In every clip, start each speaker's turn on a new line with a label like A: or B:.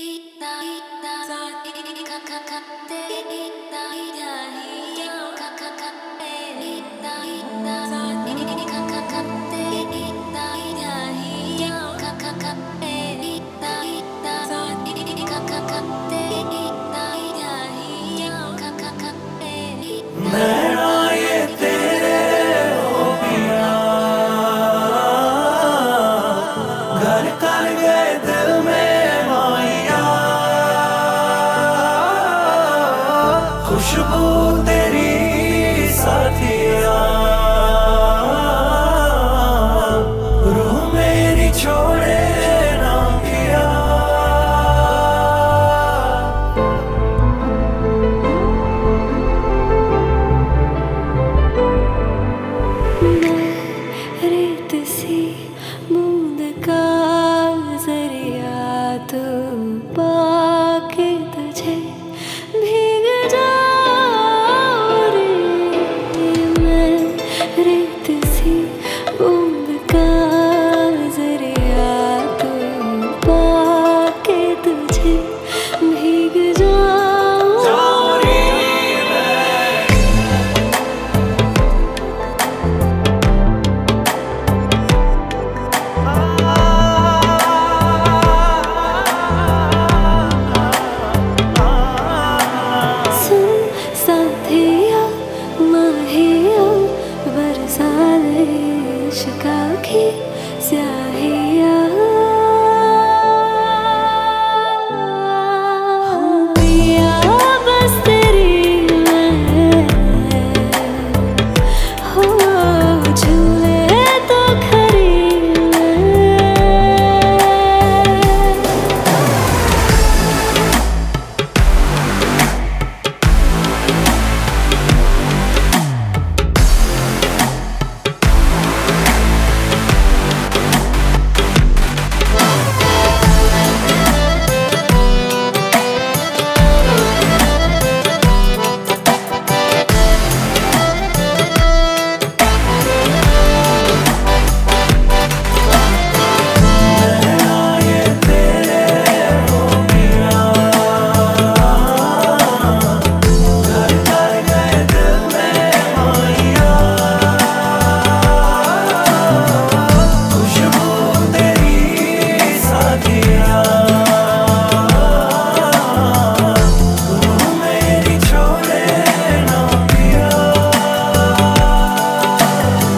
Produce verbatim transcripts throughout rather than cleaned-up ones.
A: नैना ये तेरे हो गया, घर कर गए दिल में माया। खुशबू तेरी साथिया, रूह मेरी छोड़े ना पिया।
B: रेत सी बूंद का जरिया, तू पाके तुझे भीग जाऊं रे। मैं रेत सी बूंद का जरिया, तू पाके तुझे भीग जाऊं। साथिया माहिया बरसा दे इश्क़ की स्याहिया। हूँ पिया बस तेरी मैं, हो झूले तो खरी मैं।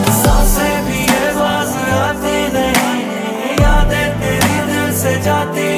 A: जाती